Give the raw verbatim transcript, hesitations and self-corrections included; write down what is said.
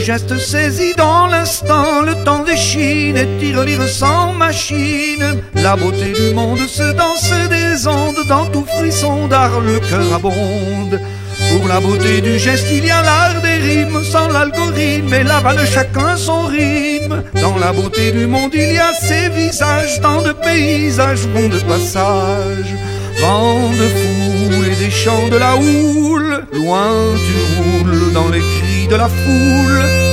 Geste saisi dans l'instant, le temps déchine et tire lire sans machine. La beauté du monde se danse des ondes, dans tout frisson d'art le cœur abonde. Pour la beauté du geste il y a l'art des rimes, sans l'algorithme et l'aval chacun son rythme. Dans la beauté du monde il y a ces visages, tant de paysages bons de passage. Vent de foule et des chants de la houle, loin tu roules dans les cris de la foule.